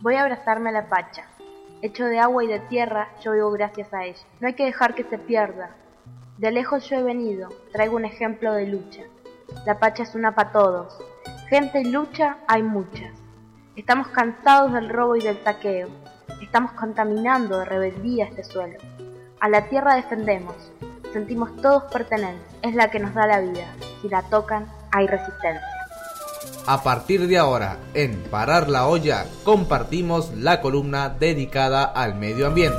Voy a abrazarme a la Pacha. Hecho de agua y de tierra, yo vivo gracias a ella. No hay que dejar que se pierda. De lejos yo he venido, traigo un ejemplo de lucha. La Pacha es una para todos. Gente y lucha hay muchas. Estamos cansados del robo y del saqueo. Estamos contaminando de rebeldía este suelo. A la tierra defendemos. Sentimos todos pertenencia. Es la que nos da la vida. Si la tocan, hay resistencia. A partir de ahora, en Parar la Olla, compartimos la columna dedicada al medio ambiente.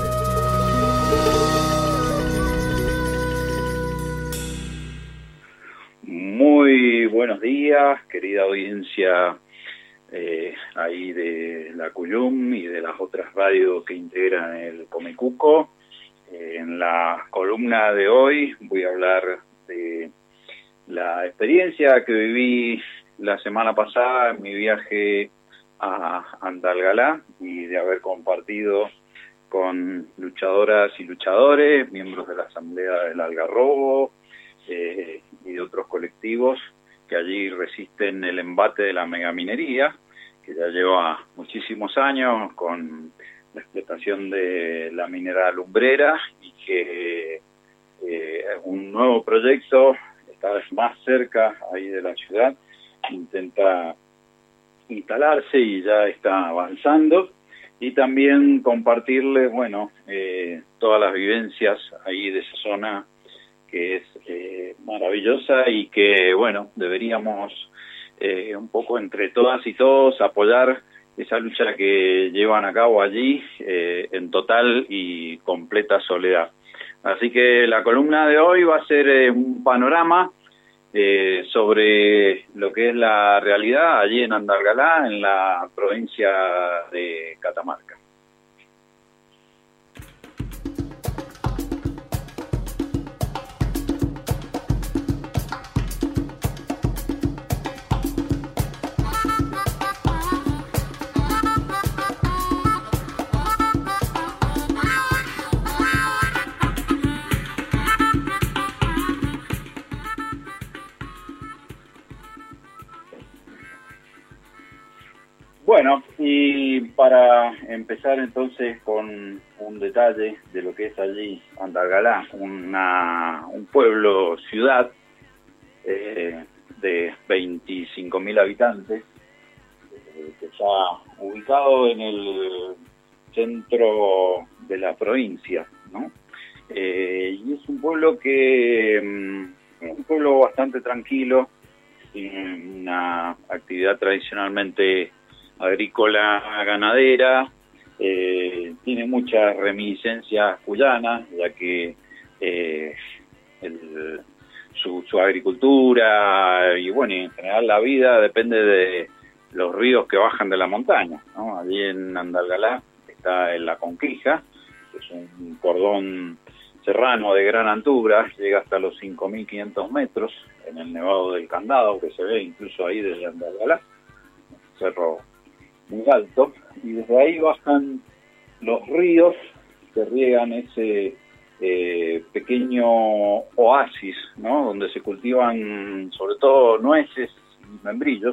Muy buenos días, querida audiencia ahí de la Cuyum y de las otras radios que integran el Comecuco. En la columna de hoy voy a hablar de la experiencia que viví la semana pasada en mi viaje a Andalgalá y de haber compartido con luchadoras y luchadores, miembros de la Asamblea del Algarrobo y de otros colectivos que allí resisten el embate de la megaminería, que ya lleva muchísimos años con la explotación de la minera alumbrera y que un nuevo proyecto, esta vez más cerca ahí de la ciudad, intenta instalarse y ya está avanzando, y también compartirles, todas las vivencias ahí de esa zona que es maravillosa y que, deberíamos un poco entre todas y todos apoyar esa lucha que llevan a cabo allí en total y completa soledad. Así que la columna de hoy va a ser un panorama sobre lo que es la realidad allí en Andalgalá, en la provincia de Catamarca. Bueno, y para empezar entonces con un detalle de lo que es allí Andalgalá, un pueblo ciudad de 25.000 habitantes, que está ubicado en el centro de la provincia, ¿no? Y es un pueblo un pueblo bastante tranquilo, tiene una actividad tradicionalmente agrícola, ganadera, tiene muchas reminiscencias cuyanas, ya que su agricultura y en general la vida depende de los ríos que bajan de la montaña, ¿no? Allí en Andalgalá está en la Conquija, que es un cordón serrano de gran altura, llega hasta los 5.500 metros en el Nevado del Candado, que se ve incluso ahí desde Andalgalá, un cerro muy alto, y desde ahí bajan los ríos que riegan ese pequeño oasis, ¿no? Donde se cultivan sobre todo nueces y membrillos,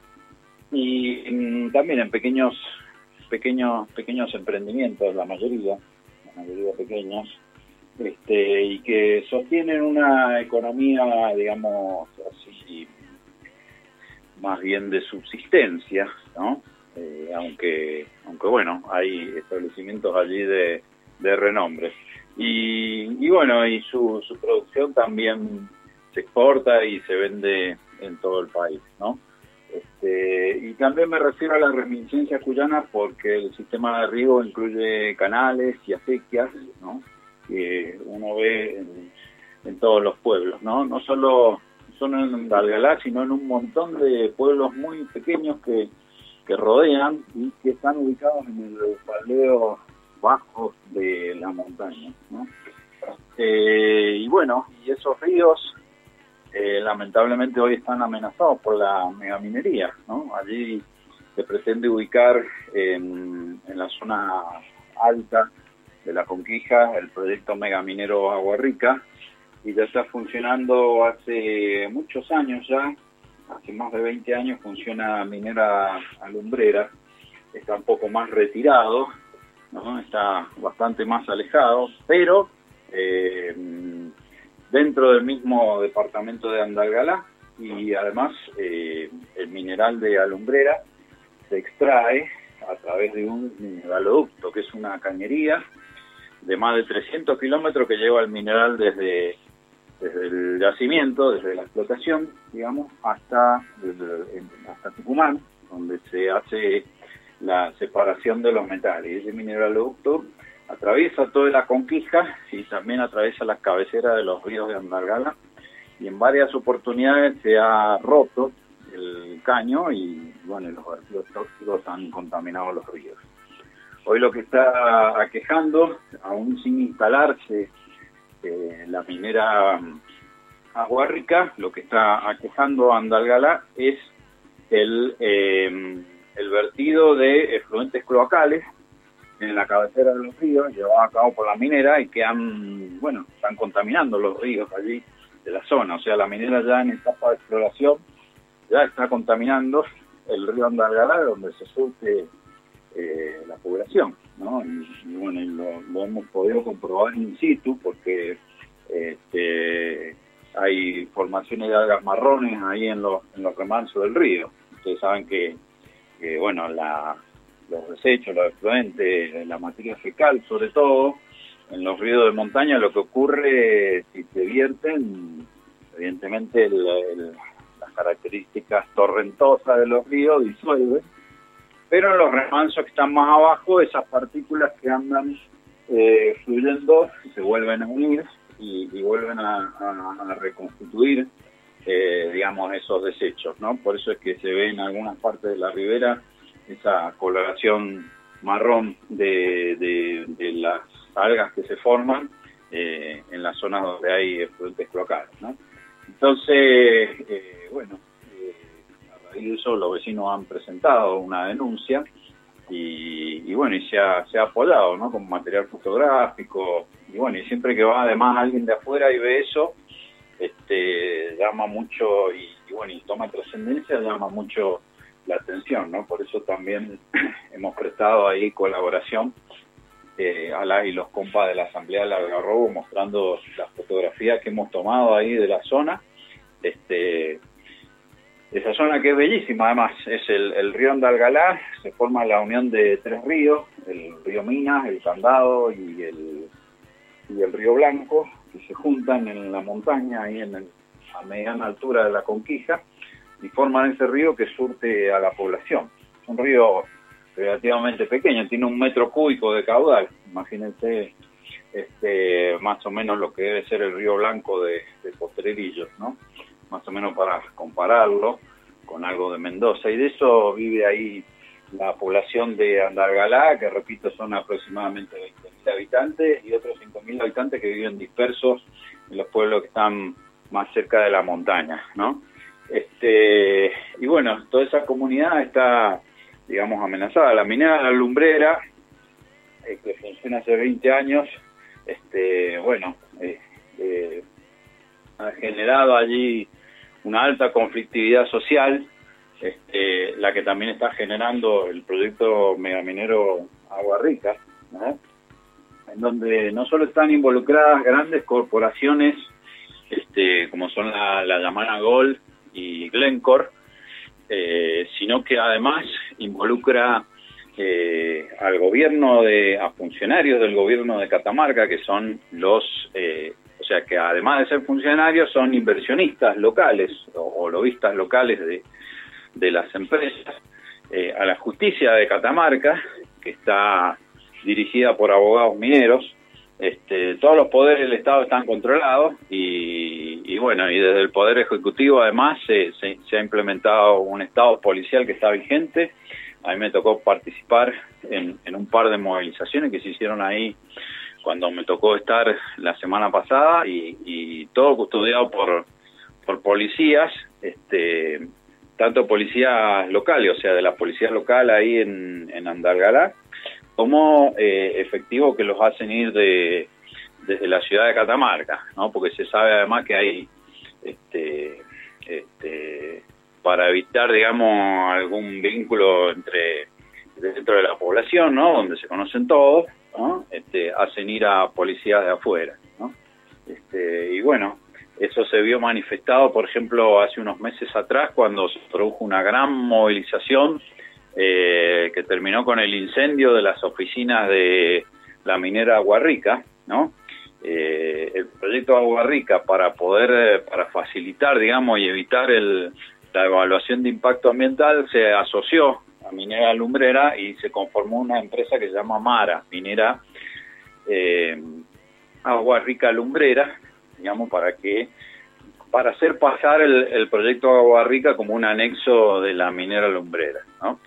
y también en pequeños emprendimientos, la mayoría pequeños, y que sostienen una economía, digamos así, más bien de subsistencia, ¿no? Aunque hay establecimientos allí de renombre. Y su producción también se exporta y se vende en todo el país, ¿no? Y también me refiero a las reminiscencias cuyanas porque el sistema de riego incluye canales y acequias, ¿no? Que uno ve en todos los pueblos, ¿no? No solo en Andalgalá, sino en un montón de pueblos muy pequeños que rodean y que están ubicados en los faldeos bajos de la montaña, ¿no? Y esos ríos lamentablemente hoy están amenazados por la megaminería, ¿no? Allí se pretende ubicar en la zona alta de la Conquija el proyecto megaminero Agua Rica, y ya está funcionando hace muchos años ya, hace más de 20 años funciona minera alumbrera, está un poco más retirado, ¿no? Está bastante más alejado, pero dentro del mismo departamento de Andalgalá, y además el mineral de Alumbrera se extrae a través de un mineraloducto, que es una cañería de más de 300 kilómetros que lleva el mineral desde el yacimiento, desde la explotación, digamos, hasta Tucumán, donde se hace la separación de los metales. Y ese mineraloducto atraviesa toda la Conquija y también atraviesa las cabeceras de los ríos de Andalgalá, y en varias oportunidades se ha roto el caño y bueno, los vertidos tóxicos han contaminado los ríos. Hoy lo que está aquejando, aún sin instalarse la minera Agua Rica, lo que está aquejando a Andalgalá es el vertido de efluentes cloacales en la cabecera de los ríos, llevado a cabo por la minera, y que están contaminando los ríos allí de la zona. O sea, la minera ya en etapa de exploración ya está contaminando el río Andalgalá, donde se surte la población, ¿no? Y bueno, lo hemos podido comprobar in situ, porque hay formaciones de algas marrones ahí en los remansos del río. Ustedes saben que los desechos, los efluentes, la materia fecal, sobre todo en los ríos de montaña, lo que ocurre si se vierten, evidentemente las características torrentosas de los ríos disuelven, pero en los remansos que están más abajo, esas partículas que andan fluyendo se vuelven a unir y vuelven a reconstituir, digamos, esos desechos, ¿no? Por eso es que se ve en algunas partes de la ribera esa coloración marrón de las algas que se forman en las zonas donde hay efluentes cloacales, ¿no? Entonces, a raíz de eso los vecinos han presentado una denuncia y se ha apoyado, ¿no? Con material fotográfico, y siempre que va además alguien de afuera y ve eso, llama mucho y toma trascendencia, llama mucho la atención, ¿no? Por eso también hemos prestado ahí colaboración a la y los compas de la Asamblea del Algarrobo, mostrando las fotografías que hemos tomado ahí de la zona. Esa zona que es bellísima, además, es el río Andalgalá. Se forma la unión de tres ríos, el río Minas, el Candado y el río Blanco, que se juntan en la montaña, ahí a mediana altura de la Conquija, y forman ese río que surte a la población. Es un río relativamente pequeño, tiene 1 metro cúbico de caudal. Imagínense más o menos lo que debe ser el río Blanco de Potrerillos, ¿no? Más o menos para compararlo con algo de Mendoza. Y de eso vive ahí la población de Andalgalá, que repito, son aproximadamente 20.000 habitantes, y otros 5.000 habitantes que viven dispersos en los pueblos que están más cerca de la montaña, ¿no? Toda esa comunidad está, digamos, amenazada. La minera La Alumbrera, que funciona hace 20 años, ha generado allí una alta conflictividad social, la que también está generando el proyecto megaminero Agua Rica, ¿no? En donde no solo están involucradas grandes corporaciones, como son la Yamana Gold y Glencore, sino que además involucra al gobierno, a funcionarios del gobierno de Catamarca, que son que además de ser funcionarios son inversionistas locales o lobistas locales de las empresas, a la justicia de Catamarca, que está dirigida por abogados mineros. Todos los poderes del Estado están controlados y desde el Poder Ejecutivo además se ha implementado un Estado policial que está vigente. A mí me tocó participar en un par de movilizaciones que se hicieron ahí cuando me tocó estar la semana pasada, y todo custodiado por policías, tanto policías locales, o sea, de la policía local ahí en Andalgalá, como efectivos que los hacen ir desde la ciudad de Catamarca, ¿no? Porque se sabe además que hay, para evitar, digamos, algún vínculo entre dentro de la población, ¿no? Donde se conocen todos, ¿no? Hacen ir a policías de afuera, ¿no? Y bueno, eso se vio manifestado, por ejemplo, hace unos meses atrás, cuando se produjo una gran movilización que terminó con el incendio de las oficinas de la minera Agua Rica, ¿no? El proyecto Agua Rica, para facilitar, digamos, y evitar la evaluación de impacto ambiental, se asoció a Minera Lumbrera y se conformó una empresa que se llama Mara, Minera Agua Rica Lumbrera, digamos, para hacer pasar el proyecto Agua Rica como un anexo de la Minera Lumbrera, ¿no?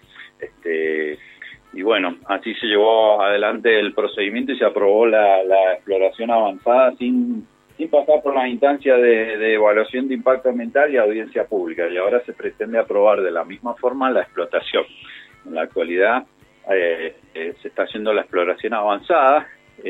Y bueno, así se llevó adelante el procedimiento y se aprobó la exploración avanzada sin pasar por las instancias de evaluación de impacto ambiental y audiencia pública, y ahora se pretende aprobar de la misma forma la explotación. En la actualidad se está haciendo la exploración avanzada,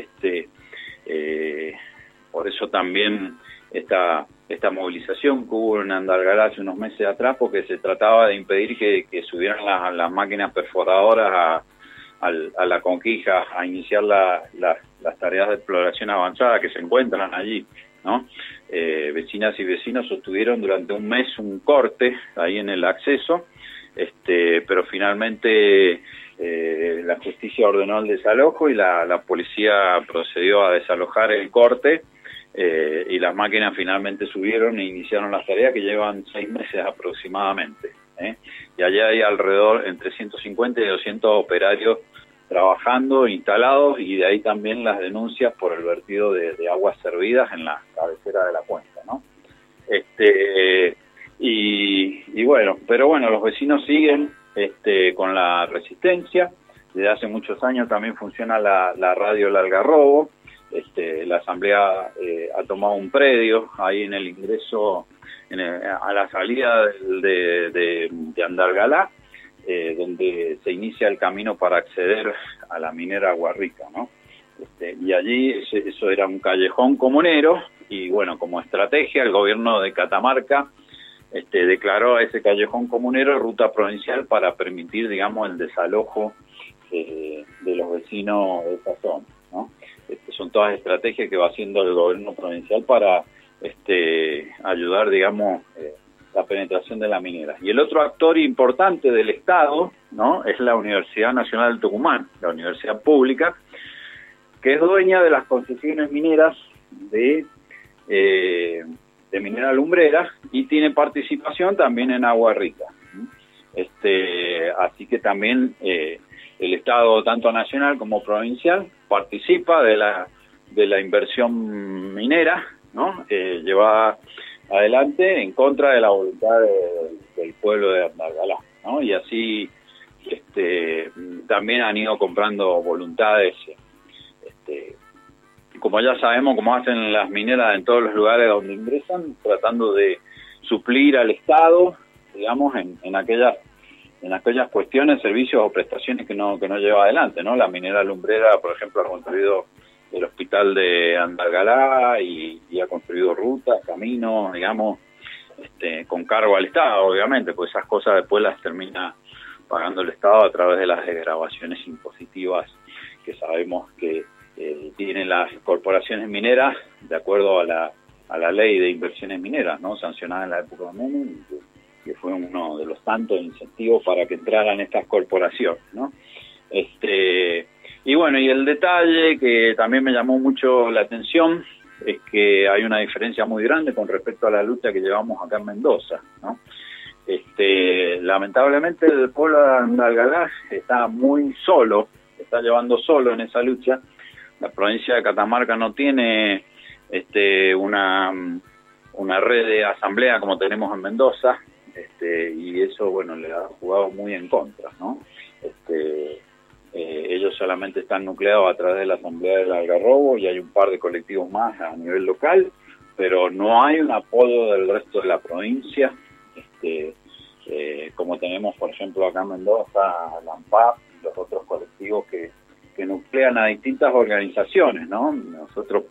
por eso también esta movilización que hubo en Andalgalá hace unos meses atrás, porque se trataba de impedir que subieran las máquinas perforadoras a la Conquija a iniciar las tareas de exploración avanzada que se encuentran allí, ¿no? Vecinas y vecinos sostuvieron durante un mes un corte ahí en el acceso, pero finalmente la justicia ordenó el desalojo y la policía procedió a desalojar el corte, y las máquinas finalmente subieron e iniciaron las tareas que llevan 6 meses aproximadamente, y allá hay alrededor entre 150 y 200 operarios trabajando, instalados, y de ahí también las denuncias por el vertido de aguas servidas en la cabecera de la cuenca, ¿no? Y bueno, pero bueno, los vecinos siguen con la resistencia. Desde hace muchos años también funciona la radio El Algarrobo. La asamblea ha tomado un predio ahí en el ingreso, a la salida de Andalgalá, donde se inicia el camino para acceder a la minera Agua Rica, ¿no? Y allí eso era un callejón comunero, y bueno, como estrategia el gobierno de Catamarca declaró a ese callejón comunero ruta provincial para permitir, digamos, el desalojo de los vecinos de esa zona, ¿no? Son todas estrategias que va haciendo el gobierno provincial para ayudar, digamos, la penetración de la minera. Y el otro actor importante del Estado, ¿no?, es la Universidad Nacional del Tucumán, la universidad pública, que es dueña de las concesiones mineras de Minera Lumbrera, y tiene participación también en Agua Rica. Así que también el Estado, tanto nacional como provincial, participa de la inversión minera, ¿no?, llevada adelante en contra de la voluntad del pueblo de Andalgalá, ¿no? Y así también han ido comprando voluntades, como ya sabemos, como hacen las mineras en todos los lugares donde ingresan, tratando de suplir al Estado, digamos, en aquellas cuestiones, servicios o prestaciones que no lleva adelante, ¿no? La Minera Lumbrera, por ejemplo, ha construido el hospital de Andalgalá y ha construido rutas, caminos, digamos, con cargo al Estado, obviamente, pues esas cosas después las termina pagando el Estado a través de las desgravaciones impositivas que sabemos que tienen las corporaciones mineras, de acuerdo a la ley de inversiones mineras, ¿no?, sancionada en la época de Menem, que fue uno de los tantos incentivos para que entraran estas corporaciones, ¿no? Y bueno, y el detalle que también me llamó mucho la atención es que hay una diferencia muy grande con respecto a la lucha que llevamos acá en Mendoza, ¿no? Lamentablemente el pueblo de Andalgalá está muy solo, está llevando solo en esa lucha. La provincia de Catamarca no tiene una red de asamblea como tenemos en Mendoza, y eso, bueno, le ha jugado muy en contra, ¿no? Ellos solamente están nucleados a través de la Asamblea del Algarrobo, y hay un par de colectivos más a nivel local, pero no hay un apoyo del resto de la provincia, como tenemos, por ejemplo, acá en Mendoza, la ANPAP y los otros colectivos que nuclean a distintas organizaciones, ¿no? Nosotros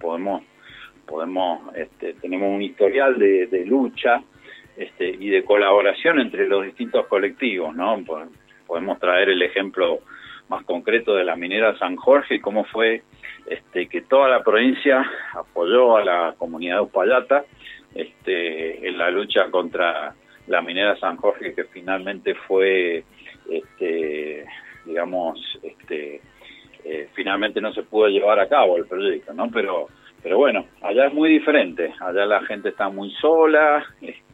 tenemos un historial de lucha y de colaboración entre los distintos colectivos, ¿no? Podemos traer el ejemplo más concreto de la minera San Jorge, y cómo fue que toda la provincia apoyó a la comunidad de Uspallata en la lucha contra la minera San Jorge, que finalmente fue, finalmente no se pudo llevar a cabo el proyecto, ¿no? Pero bueno, allá es muy diferente, allá la gente está muy sola,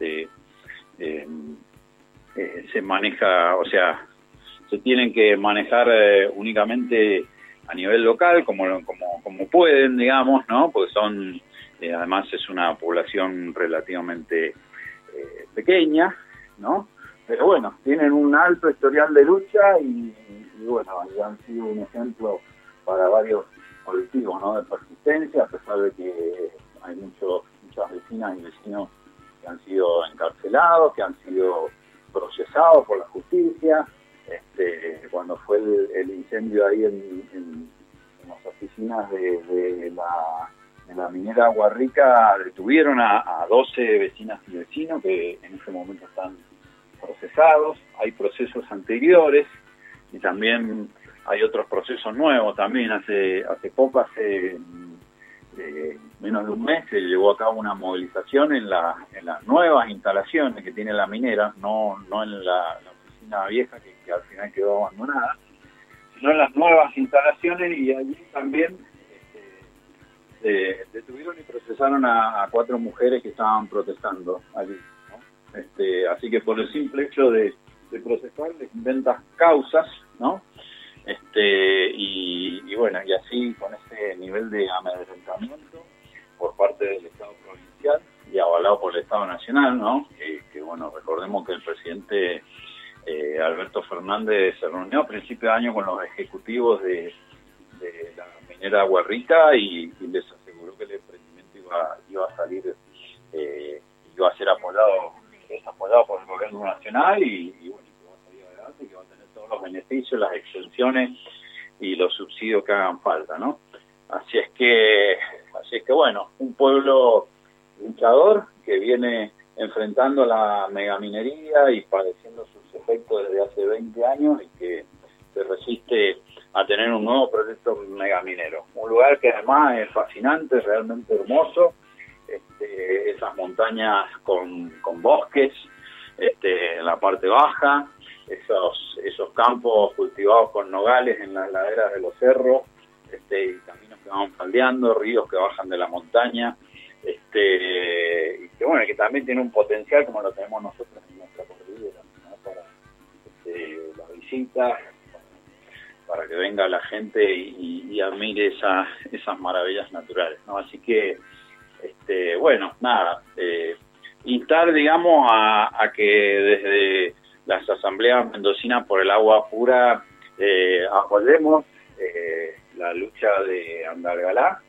se maneja, o sea, se tienen que manejar únicamente a nivel local, como pueden, digamos, ¿no? Porque son, además es una población relativamente pequeña, ¿no? Pero bueno, tienen un alto historial de lucha y bueno, ya han sido un ejemplo para varios colectivos, ¿no? De persistencia, a pesar de que hay muchas vecinas y vecinos que han sido encarcelados, que han sido procesados por la justicia. Cuando fue el incendio ahí en las oficinas de la minera Agua Rica, detuvieron a 12 vecinas y vecinos que en ese momento están procesados. Hay procesos anteriores y también hay otros procesos nuevos. También hace poco, menos de un mes, se llevó a cabo una movilización en las nuevas instalaciones que tiene la minera, no en la oficina vieja que al final quedó abandonada, sino en las nuevas instalaciones, y allí también detuvieron y procesaron a 4 mujeres que estaban protestando allí, ¿no? Así que por el simple hecho de procesar les inventan causas, ¿no? Y bueno, y así con ese nivel de amedrentamiento por parte del Estado provincial y avalado por el Estado nacional, ¿no? Que bueno, recordemos que el presidente Alberto Fernández se reunió a principio de año con los ejecutivos de la minera Agua Rica y les aseguró que el emprendimiento iba a salir, iba a ser apoyado por el gobierno nacional y bueno, que va a salir adelante y que va a tener todos los beneficios, las exenciones y los subsidios que hagan falta, ¿no? Así es que bueno, un pueblo luchador que viene enfrentando la megaminería y padeciendo sus efectos desde hace 20 años y que se resiste a tener un nuevo proyecto megaminero. Un lugar que además es fascinante, realmente hermoso, esas montañas con bosques en la parte baja, esos campos cultivados con nogales en las laderas de los cerros, y caminos que van faldeando, ríos que bajan de la montaña, y que bueno, que también tiene un potencial como lo tenemos nosotros en nuestra cordillera, ¿no? Para la visita, para que venga la gente y admire esas maravillas naturales, ¿no? Así que bueno, nada, instar, digamos, a que desde las asambleas mendocinas por el agua pura apoyemos la lucha de Andalgalá,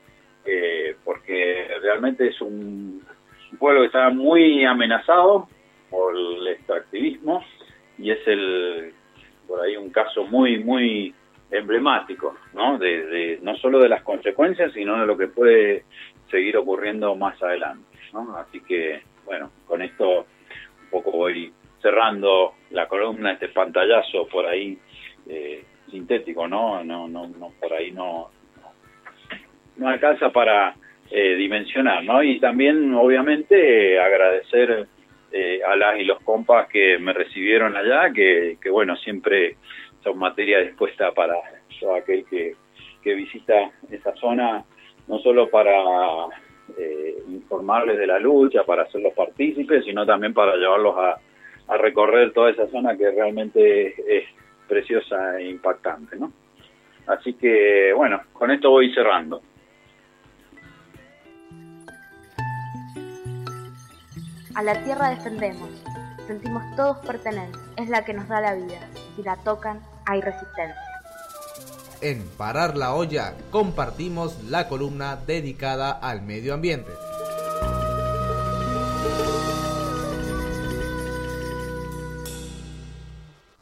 porque realmente es un pueblo que está muy amenazado por el extractivismo y es por ahí un caso muy, muy emblemático, ¿no? De no solo de las consecuencias, sino de lo que puede seguir ocurriendo más adelante, ¿no? Así que, bueno, con esto un poco voy cerrando la columna, este pantallazo por ahí sintético, ¿no? No por ahí no alcanza para dimensionar, ¿no? Y también, obviamente, agradecer a las y los compas que me recibieron allá, que bueno, siempre son materia dispuesta para todo aquel que visita esa zona, no solo para informarles de la lucha, para hacerlos partícipes, sino también para llevarlos a recorrer toda esa zona que realmente es preciosa e impactante, ¿no? Así que, bueno, con esto voy cerrando. A la tierra defendemos, sentimos todos pertenencia, es la que nos da la vida, si la tocan hay resistencia. En Parar la Olla compartimos la columna dedicada al medio ambiente.